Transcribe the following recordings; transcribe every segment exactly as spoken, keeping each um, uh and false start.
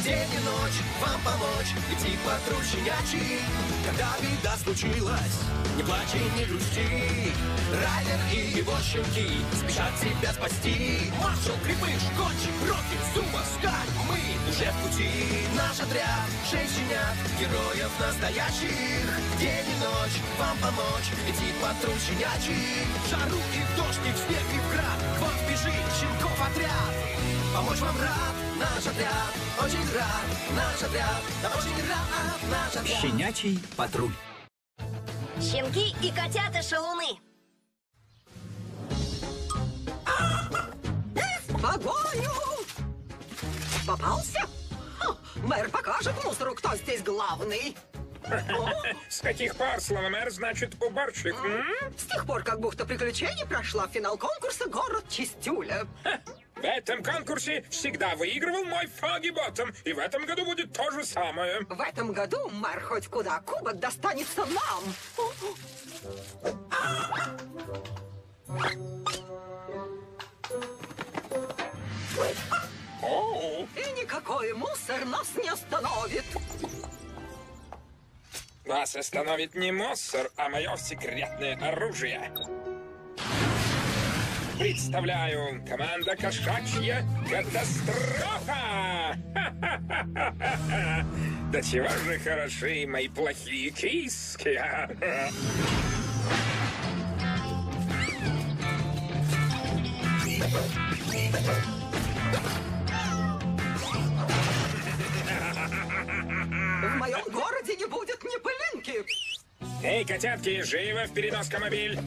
День и ночь вам помочь, идти патруль щенячий. Когда беда случилась, не плачь и не грусти. Райдер и его щенки спешат тебя спасти. Маршал, Крепыш, Гончик, Рокки, Зуба, Скай, мы уже в пути. Наш отряд, шесть щенят, героев настоящих. День и ночь вам помочь, идти патруль щенячий. В жару и в дождь, и в снег, и в град, вот бежит щенков отряд. Помочь вам рад наш отряд, очень рад наш отряд, да очень рад наш отряд. Щенячий патруль. Щенки и котята-шалуны. В погоню! Попался? Ха, мэр покажет мусору, кто здесь главный. С каких пор слово мэр значит уборщик? М? С тех пор, как бухта приключений прошла финал конкурса «Город Чистюля». В этом конкурсе всегда выигрывал мой Фоги Боттом, и в этом году будет то же самое. В этом году, мэр, хоть куда кубок достанется нам. О, И никакой мусор нас не остановит. вас остановит не мусор, а мое секретное оружие. Представляю, команда «Кошачья катастрофа». Ха-ха-ха-ха-ха. Да чего же хороши мои плохие киски. а? В моем городе не будет ни пылинки. Эй, котятки, живо в переноскомобиль.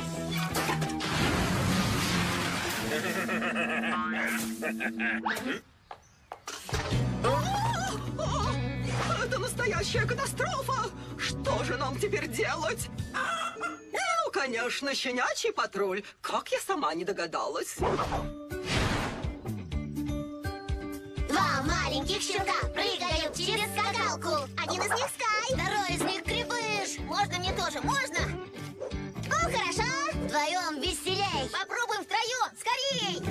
Это настоящая катастрофа! Что же нам теперь делать? Ну, конечно, щенячий патруль. Как я сама не догадалась. Два маленьких щенка прыгают через скакалку. Один из них Скай, второй из них Крепыш. Можно мне тоже, можно? Ну, хорошо. Вдвоем веселей. Попробуем втроем, скорей.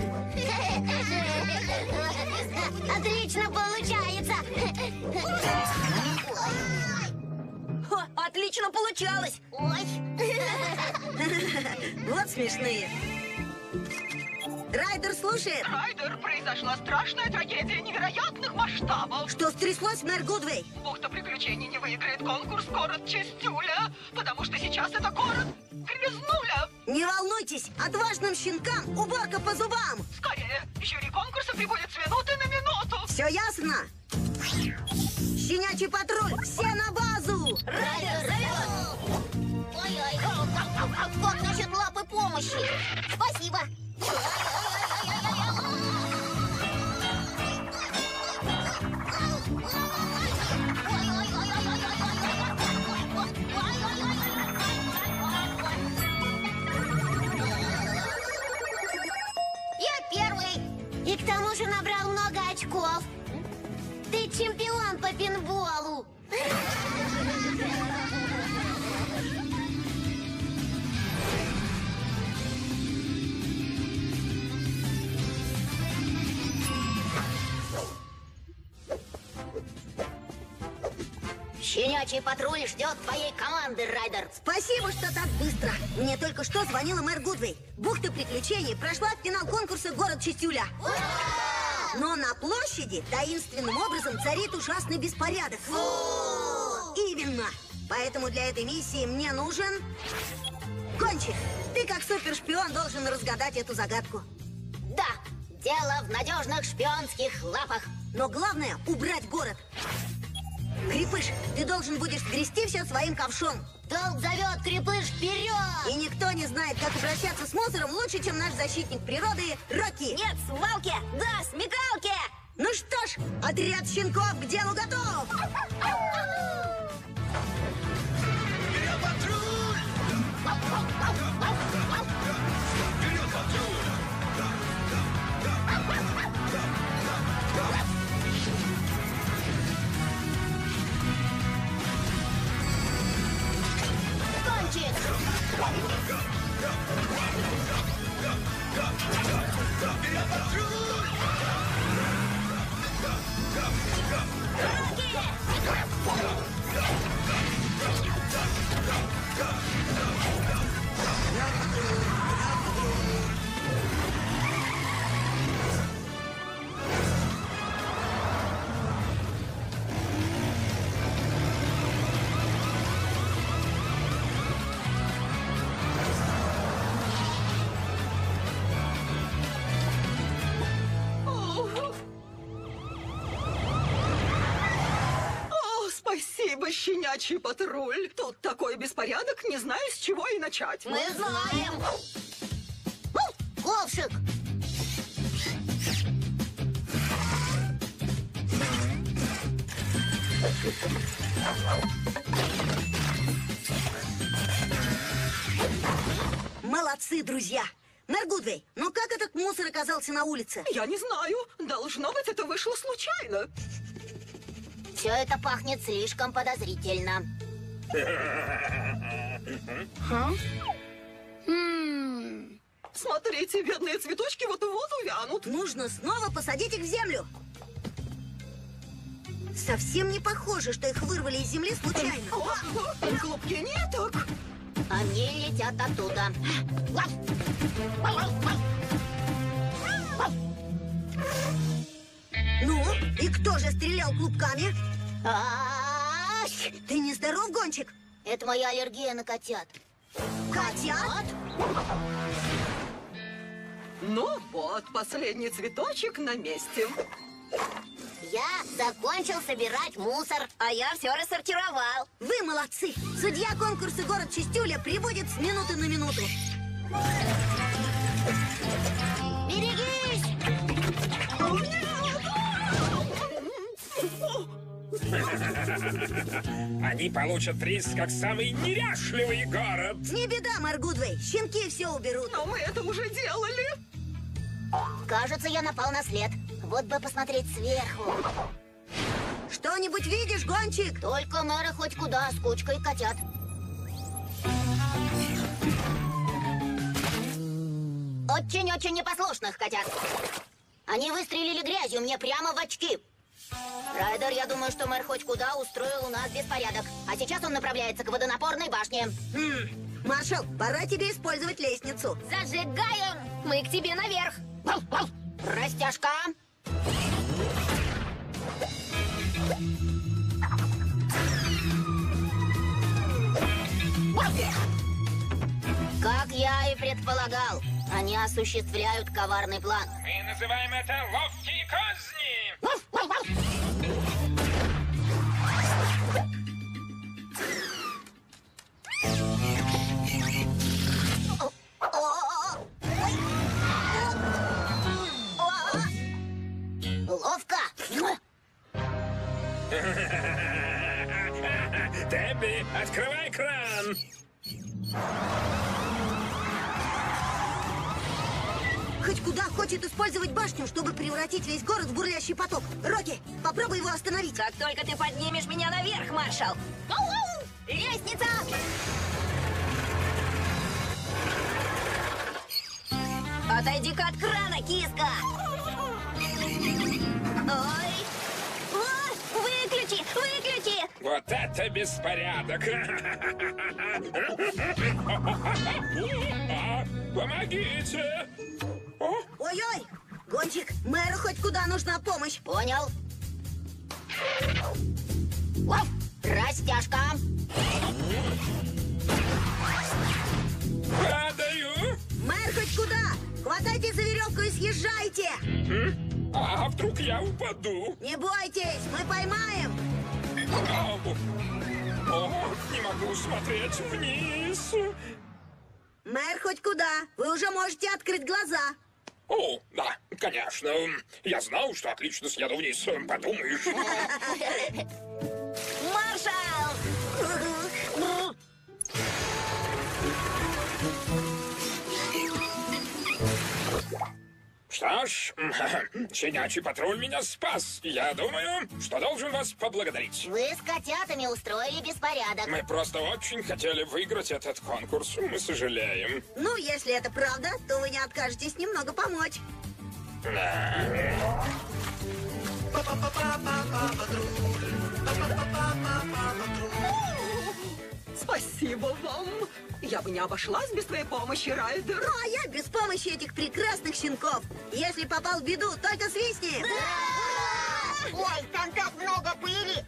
Отлично получается. Отлично получалось. Ой. Вот смешные. Райдер слушает. Райдер, произошла страшная трагедия невероятных масштабов. Что стряслось, мэр Гудвей? Бухта приключений не выиграет конкурс «Город Чистюля», потому что сейчас это город Грязнуля. Не волнуйтесь, отважным щенкам уборка по зубам. Скорее, жюри конкурса прибудет с минуты на минуту. Все ясно? Щенячий патруль, все на базу! Райдер зовет. Ой-ой. Как насчет лапы помощи? Спасибо. Я первый. И к тому же набрал много очков. Ты чемпион по пинболу. Щенячий патруль ждет твоей команды, Райдер. Спасибо, что так быстро. Мне только что звонила мэр Гудвей. Бухта приключений прошла в финал конкурса «Город Чистюля». Но на площади таинственным образом царит ужасный беспорядок. Именно. Поэтому для этой миссии мне нужен... Гончик, ты как супершпион должен разгадать эту загадку. Да, дело в надежных шпионских лапах. Но главное — убрать город. Крепыш, ты должен будешь грести все своим ковшом. Долг зовет, Крепыш, вперед! И никто не знает, как обращаться с мусором лучше, чем наш защитник природы Рокки. Нет, свалки, да, смекалки! Ну что ж, отряд щенков к делу готов! Вперед, патруль! Вперед, патруль! Гончик! Вперед, патруль! О, спасибо, щенячий патруль. Тут такой беспорядок, не знаю, с чего и начать. Мы знаем. У, ковшик. Молодцы, друзья. Мэр Гудвей, ну как этот мусор оказался на улице? Я не знаю. Должно быть, это вышло случайно. Все это пахнет слишком подозрительно. Ха? М. Смотрите, бедные цветочки вот-вот увянут. Нужно снова посадить их в землю. Совсем не похоже, что их вырвали из земли случайно. О, о, клубки ниток. Они летят оттуда. Ну, и кто же стрелял клубками? Ай! Ты не здоров, Гончик? Это моя аллергия на котят. Котят? Ну вот, последний цветочек на месте. Я закончил собирать мусор, а я все рассортировал. Вы молодцы! Судья конкурса «Город Чистюля» прибудет с минуты на минуту. Берегись! Они получат приз как самый неряшливый город. Не беда, мэр Гудвей, щенки все уберут. Но мы это уже делали. Кажется, я напал на след. Вот бы посмотреть сверху. Что-нибудь видишь, Гончик? Только мэра хоть куда с кучкой котят. Очень-очень непослушных котят. Они выстрелили грязью мне прямо в очки. Райдер, я думаю, что мэр хоть куда устроил у нас беспорядок. А сейчас он направляется к водонапорной башне. Хм, маршал, пора тебе использовать лестницу. Зажигаем! Мы к тебе наверх. Растяжка. Как я и предполагал, они осуществляют коварный план. Мы называем это ловкие козни. Ловко. Дебби, открывай кран. Хоть куда хочет использовать башню, чтобы превратить весь город в бурлящий поток. Рокки, попробуй его остановить. Как только ты поднимешь меня наверх, маршал. Лестница! Отойди-ка от крана, киска. Ой! О, выключи, выключи. Вот это беспорядок. Помогите. О, Ой-ой, Гончик, мэру хоть куда нужна помощь. Понял. Лов! Растяжка. падаю. Мэр хоть куда. Хватайте за веревку и съезжайте. М? А вдруг я упаду? Не бойтесь, мы поймаем. О, о, не могу смотреть вниз. Мэр хоть куда. Вы уже можете открыть глаза. О, да, конечно. Я знал, что отлично съеду вниз. Подумаешь. Маршал! Что ж, щенячий патруль меня спас. Я думаю, что должен вас поблагодарить. Вы с котятами устроили беспорядок. Мы просто очень хотели выиграть этот конкурс. Мы сожалеем. Ну, если это правда, то вы не откажетесь немного помочь. Да. Па-па-па-па-па. Спасибо вам. Я бы не обошлась без твоей помощи, Райдер. Ну, а я без помощи этих прекрасных щенков. Если попал в беду, только свистни. Ой, там так много пыли.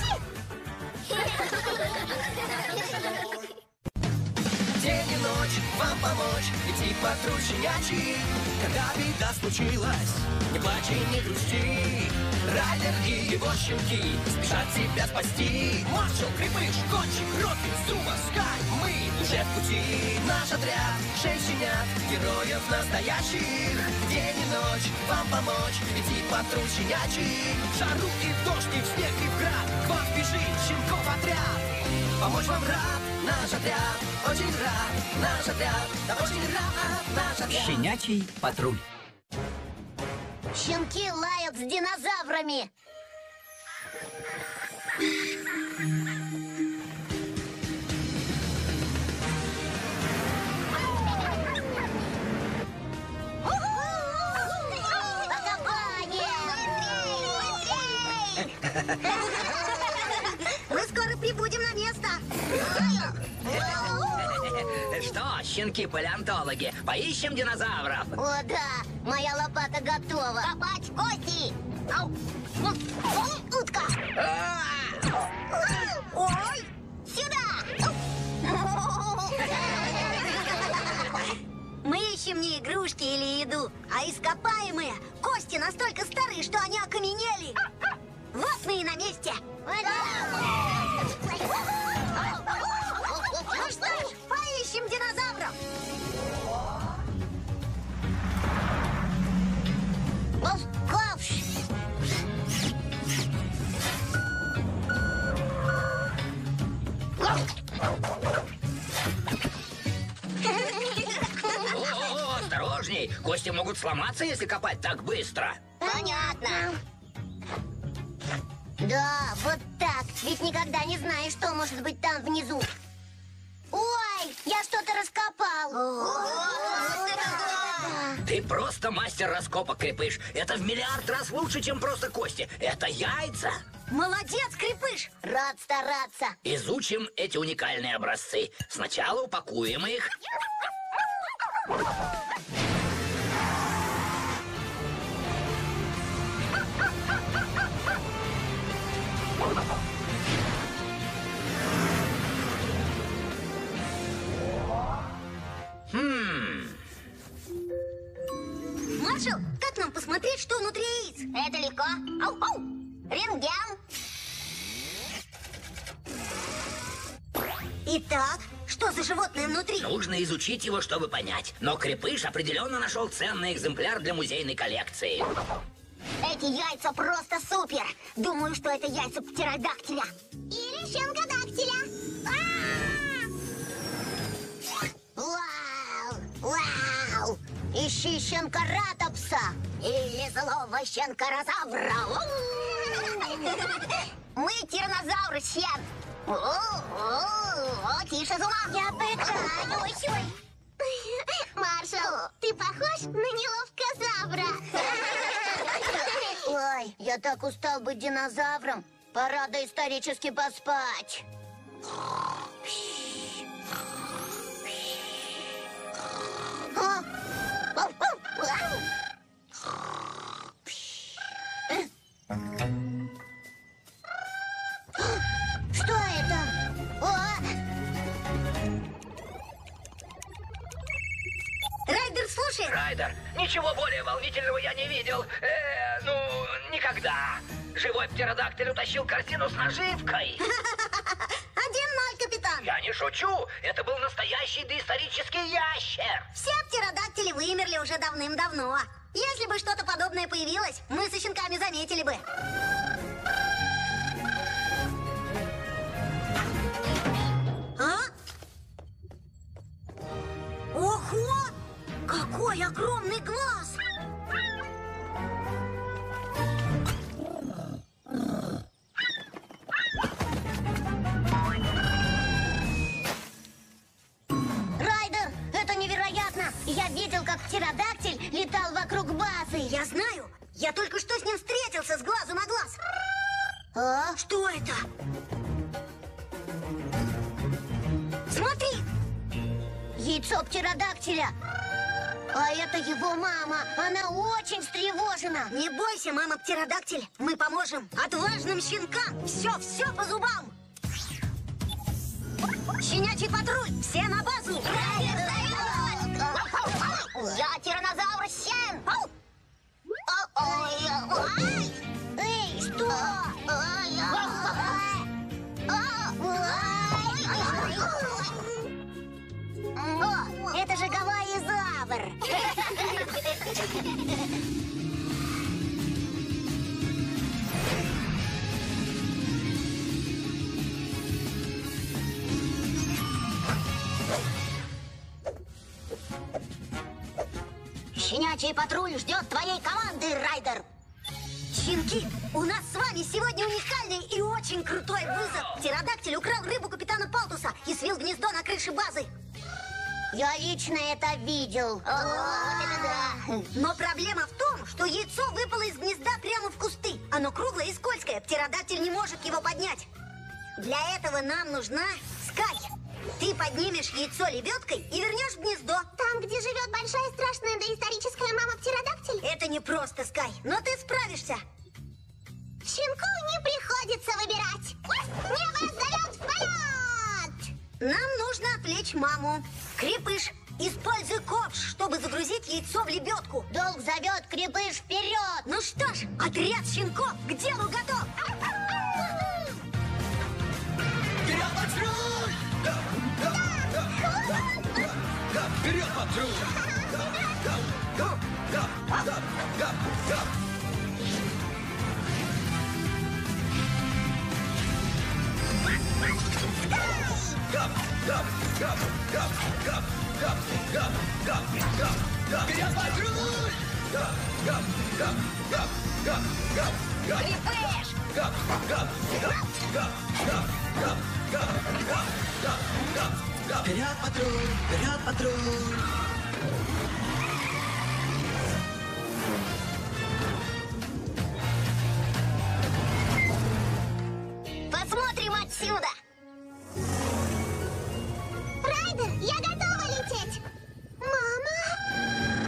День и ночь вам помочь, идти патруль щенячий. Когда беда случилась, не плачь и не грусти. Райдер и его щенки спешат тебя спасти. Маршал, Крепыш, Кончик, Робин, Зуба, Скай, мы уже в пути. Наш отряд, шесть щенят, героев настоящих. День и ночь вам помочь, идти патруль щенячий. В жару и в дождь, и в снег, и в град, к вам бежит щенков отряд. Помочь вам рад наш отряд, очень рад наш отряд, да очень рад наш отряд. Щенячий патруль. Щенки лают с динозаврами. Мы скоро прибудем на место. Что, щенки-палеонтологи, поищем динозавров? О, да, моя лопата готова. Копать кости. Ау. Утка. Ой, сюда. Мы ищем не игрушки или еду, а ископаемые. Кости настолько старые, что они окаменели. Вот мы и на месте. Ну что ж, поищем динозавров. Ковш. О, осторожней, кости могут сломаться, если копать так быстро. Понятно. Да, вот так. Ведь никогда не знаешь, что может быть там внизу. Ой, я что-то раскопал. Ты просто мастер раскопок, Крепыш. Это в миллиард раз лучше, чем просто кости. Это яйца. Молодец, Крепыш. Рад стараться. Изучим эти уникальные образцы. Сначала упакуем их. Хм. Маршал, как нам посмотреть, что внутри яиц? Это легко. Ау, ау. Рентген. Итак, что за животное внутри? Нужно изучить его, чтобы понять. Но Крепыш определенно нашел ценный экземпляр для музейной коллекции. Эти яйца просто супер. Думаю, что это яйца птеродактиля. Или щенкодактиля. Вау! Вау! Ищи щенкоратопса или злого щенкорозавра. Мы тираннозавры, щен. О, тише, Зума. Я пытаюсь. Маршал, ты похож на неловкозавра. Ой, я так устал быть динозавром. Пора доисторически поспать. А? Что это? О! Райдер, слушай. Райдер, ничего более волнительного я не видел. Э, ну, никогда. Живой птеродактиль утащил корзину с наживкой. Один-ноль, капитан. Я не шучу. Это был настоящий доисторический ящер. Все птеродактили вымерли уже давным-давно. Если бы что-то подобное появилось, мы со щенками заметили бы. А? Ого! Какой огромный глаз! Райдер, это невероятно! Я видел, как птеродактиль летал вокруг базы. Я знаю. Я только что с ним встретился с глазу на глаз. Что это? Смотри! Яйцо птеродактиля. А это его мама. Она очень встревожена. Не бойся, мама птеродактиль. Мы поможем отважным щенкам. Все, все по зубам. Щенячий патруль, все на базу. Я тираннозавр Сен. Эй, что? О, это же гавайи-завр. Щенячий патруль ждет твоей команды, Райдер. Щенки, у нас с вами сегодня уникальный и очень крутой вызов. Птеродактиль украл рыбу капитана Палтуса и свил гнездо на крыше базы. Я лично это видел. О, вот это да. Но проблема в том, что яйцо выпало из гнезда прямо в кусты. Оно круглое и скользкое, птеродактиль не может его поднять. Для этого нам нужна Скай. Ты поднимешь яйцо лебедкой и вернешь в гнездо. Там, где живет большая страшная доисторическая мама-птеродактиль? Это не просто, Скай, но ты справишься. Щенку не приходится выбирать. Небо зовет в полет! Нам нужно отвлечь маму. Крепыш, используй ковш, чтобы загрузить яйцо в лебедку. Долг зовет, Крепыш, вперед! Ну что ж, отряд щенков к делу готов. Вперед, патруль! Да, да, да, да, да, да, вперед, патруль! Да, да, да, да, да, да, да. Гап, гап, гап, гап, гап, гап, гап, гап, гап, гап. Вперед, патруль! Гап, гап, гап, гап, гап, гап, гап. Крепыш! Гап, гап, гап, гап, гап, гап, гап, гап, гап, гап, гап. Вперед, патруль! Вперед, патруль! Посмотрим отсюда! Райдер, я готова лететь! Мама?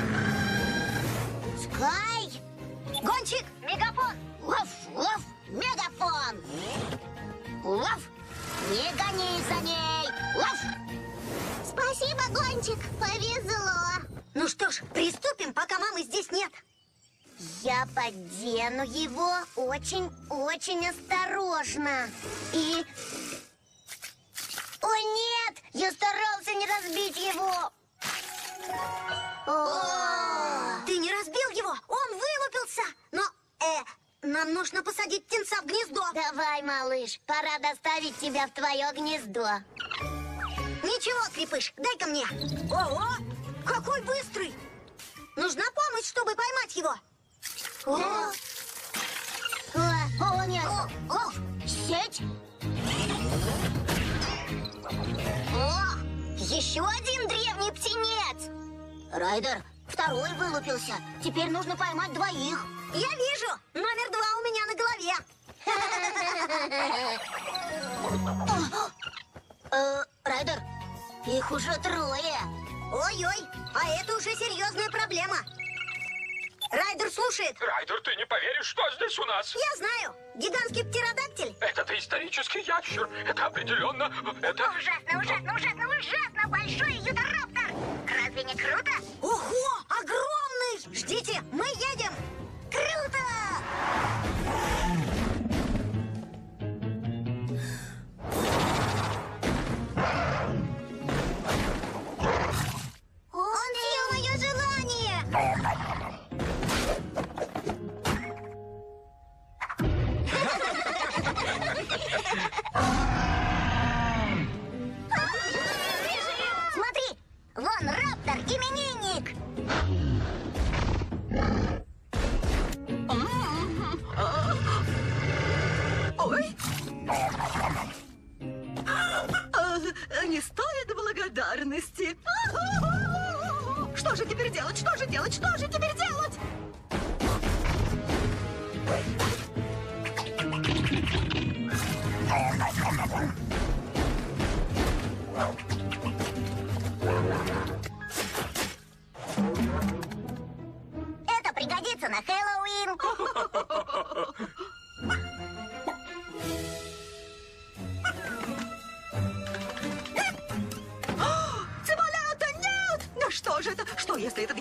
Скай! Гонщик, мегафон. Лав, лав, мегафон! Лав! Не гони за ней! Лав! Спасибо, Гончик, повезло! Ну что ж, приступим, пока мамы здесь нет. Я поддену его очень-очень осторожно. И... О, нет! Я старался не разбить его! О! Ты не разбил его, он вылупился. Но, э, нам нужно посадить птенца в гнездо. Давай, малыш, пора доставить тебя в твое гнездо. Ничего, Крепыш, дай-ка мне. Ого, какой быстрый. Нужна помощь, чтобы поймать его. О, О, о нет! О, о, сеть! о, еще один древний птенец. Райдер, второй вылупился. Теперь нужно поймать двоих. Я вижу, номер два у меня на голове. Э, Райдер, их уже трое. Ой-ой, а это уже серьезная проблема. Райдер слушает. Райдер, ты не поверишь, что здесь у нас? Я знаю, гигантский птеродактиль. Это доисторический ящер. Это определенно... Это... Ужасно, ужасно, ужасно, ужасно большой юдороптер! Разве не круто? Ого, огромный! Ждите, мы едем! Круто! Он съел мое желание. Смотри, вон раптор, именинник! Ой. А, не стоит благодарности. Что же теперь делать? Что же делать? Что же теперь делать?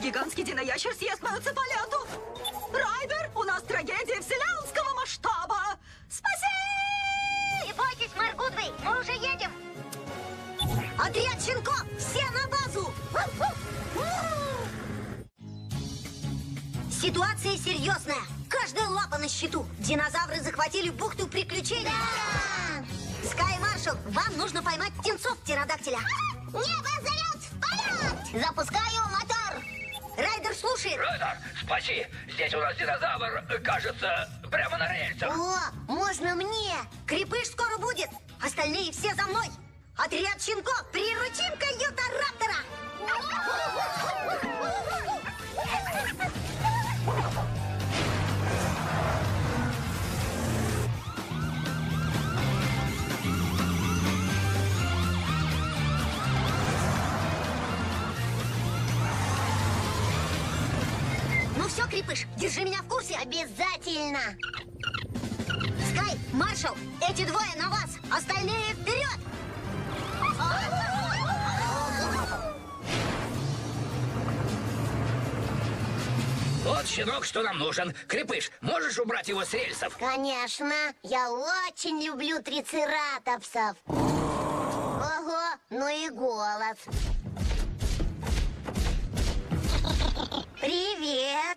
гигантский диноящер съест мою цыполяту. Райдер, у нас трагедия вселенского масштаба. Спаси! Не бойтесь, мэр Гудвей, мы уже едем. Отряд щенков, все на базу! Ситуация серьезная. Каждая лапа на счету. Динозавры захватили бухту приключений. Да! Скай Маршал, вам нужно поймать птенцов птеродактиля. Небо зовет в полет! Запускаю мотор. Райдер слушает. Райдер, спаси! Здесь у нас динозавр, кажется, прямо на рельсах. О, можно мне? Крепыш скоро будет. Остальные все за мной. Отряд щенков, приручим-ка Ютараптора. Ну все, Крепыш, держи меня в курсе. Обязательно. Скай, Маршал, эти двое на вас. Остальные вперед. Вот щенок, что нам нужен. Крепыш, можешь убрать его с рельсов? Конечно, я очень люблю трицератопсов. Ого, ну и голос. Привет.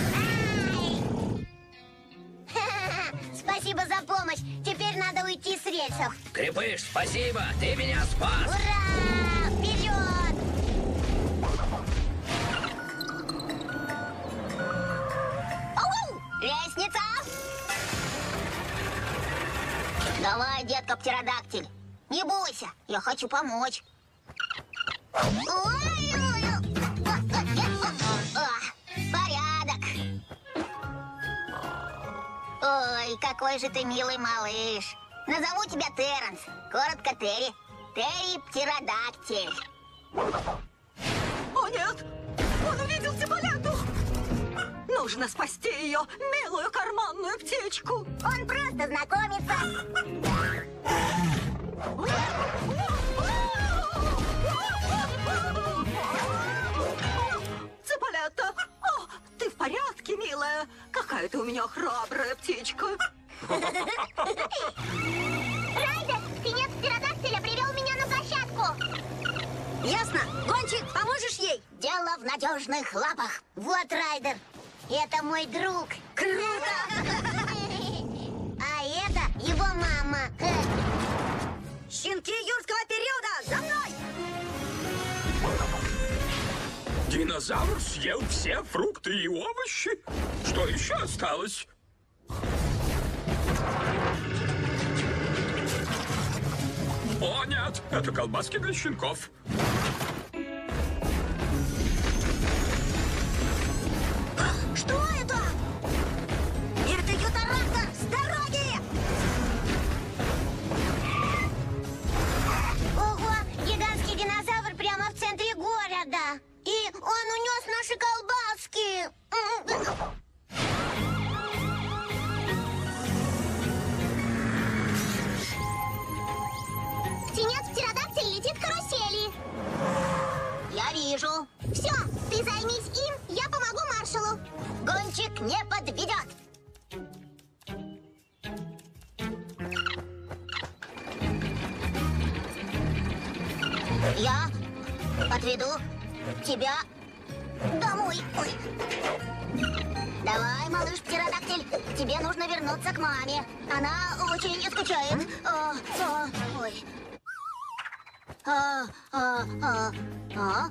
Спасибо за помощь. Теперь надо уйти с рельсов. Крепыш, спасибо, ты меня спас. Ура! Вперед! Оу! Лестница! Давай, детка птеродактиль. Не бойся, я хочу помочь. Ой-ой-ой! Порядок. Ой, какой же ты милый малыш. Назову тебя Терренс. Коротко Терри. Терри птеродактиль. О, нет! Он увидел цыполяту! Нужно спасти ее, милую карманную птичку. Он просто знакомится. Цыполята! О, ты в порядке, милая? Какая ты у меня храбрая птичка. Райдер, птенец птеродактиля привел меня на площадку. Ясно. Гончик, поможешь ей? Дело в надежных лапах. Вот Райдер. Это мой друг. Круто! А это его мама. Щенки юрского периода, за мной! Динозавр съел все фрукты и овощи. Что еще осталось? О, нет, это колбаски для щенков. Что это? Это Ютараптор! С дороги! Ого, гигантский динозавр прямо в центре города. И он унес наши колбаски. Птенец птеродактиль летит к карусели. Я вижу. Все, ты займись им, я помогу маршалу. Гонщик не подведет. Я отведу тебя домой. Ой. Давай, малыш птеродактиль, тебе нужно вернуться к маме. Она очень скучает. А, а, ой. А, а, а, а.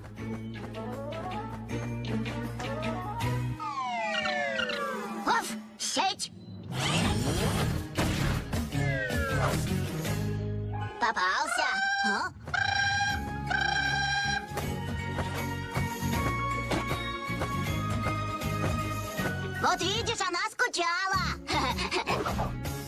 Оф, сеть. Попался. А? Вот видишь, она скучала.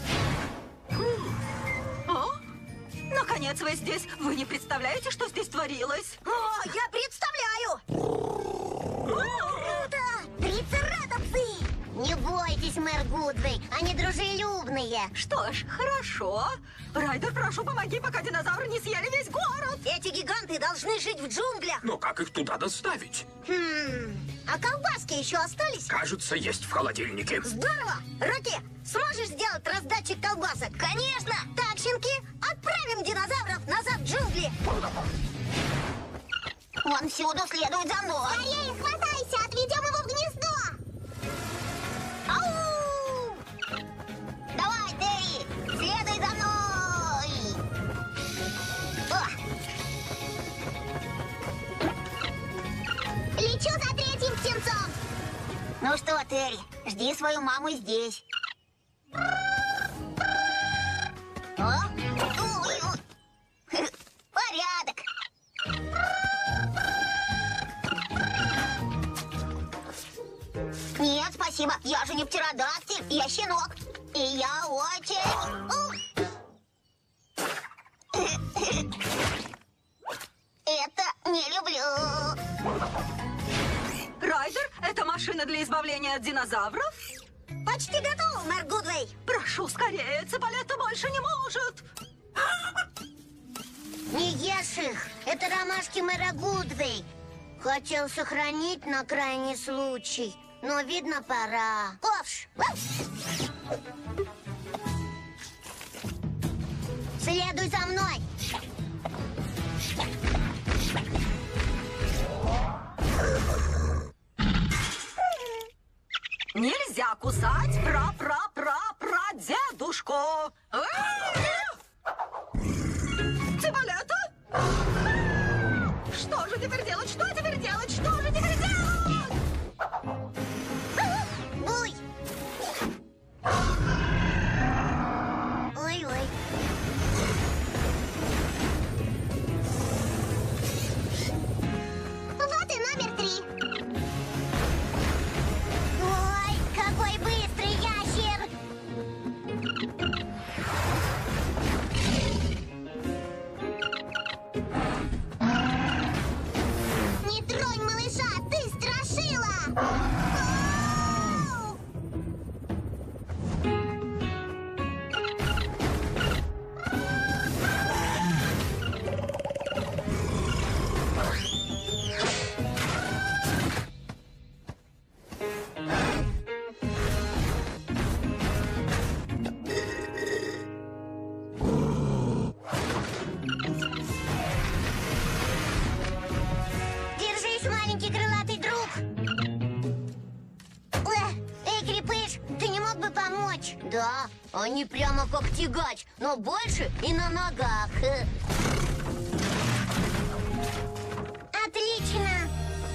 О, наконец вы здесь. Вы не представляете, что здесь творилось? О, я представляю! Круто! Трицератопсы! Не бойтесь, мэр Гудвей, они дружелюбные. Что ж, хорошо. Райдер, прошу, помоги, пока динозавры не съели весь город. Эти гиганты должны жить в джунглях. Но как их туда доставить? Хм, а колбаски еще остались? Кажется, есть в холодильнике. Здорово! Рокки, сможешь сделать раздатчик колбасок? Конечно! Так, щенки, отправим динозавров назад в джунгли. Он всюду следует за мной. Скорее, хватайся, отведем его в гнездо. Ау! Давай, Терри, следуй за мной. О! Лечу за третьим птенцом. Ну что, Терри, жди свою маму здесь. О? Ой, ой. Порядок. Нет, спасибо. Я же не птеродактиль, я щенок. И я очень... Это не люблю. Райдер, это машина для избавления от динозавров? Почти готов, мэр Гудвей. Прошу, скорее, Цыпалетта больше не может. Не ешь их. Это ромашки мэра Гудвей. Хотел сохранить на крайний случай, но, видно, пора. Ковш! Следуй за мной. Нельзя кусать пра-пра-пра-пра-дедушку. Цыпалетта? Что же теперь делать? Что теперь делать? Что же теперь делать? Буй! Ой-ой. Вот и номер три. Ой, какой быстрый ящер! Не тронь малыша, ты страшила! Ау! Держись, маленький крылатый друг. Эх, эй, Крепыш, ты не мог бы помочь? Да, они прямо как тягач, но больше и на ногах. Отлично.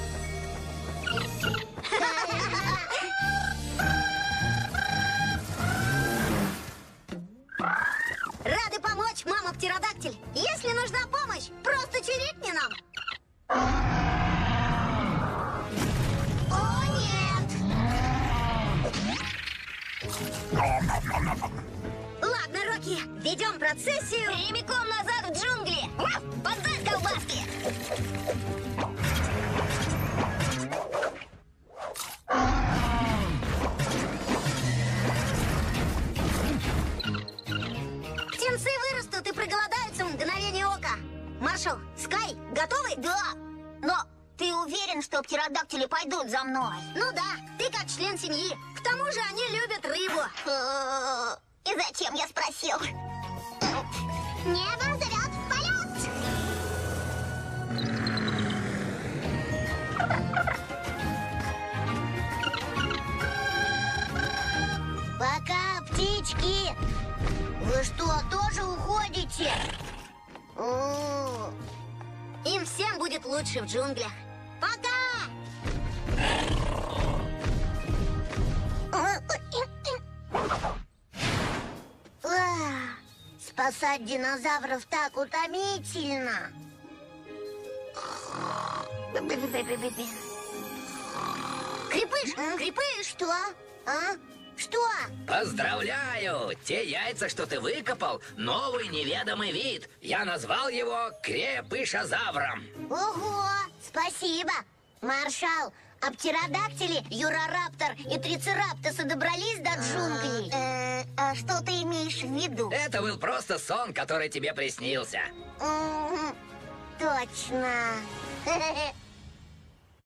Рады помочь, мама птеродактиль. Если нужна помощь, просто чирикни нам. О, нет. Ладно, Рокки, ведем процессию прямиком назад в джунгли. Поддай колбаски. Птенцы вырастут и проголодаются в мгновение ока. Маршал, Скай, готовы? Да, но ты уверен, что птеродактили пойдут за мной? Ну да, ты как член семьи. К тому же они любят рыбу. Э, И зачем я спросил? Небо зовет в полет! Пока, птички! Вы что, тоже уходите? О, Им всем будет лучше в джунглях. пока! Ах, спасать динозавров так утомительно. Крепыш, крепыш! Что? А? Что? Поздравляю! Те яйца, что ты выкопал, новый неведомый вид. Я назвал его крепышозавром. Ого! Спасибо! Маршал, А птеродактили, юрораптор и трицераптосы добрались до джунглей? Э, а что ты имеешь в виду? Это был просто сон, который тебе приснился. М, Точно.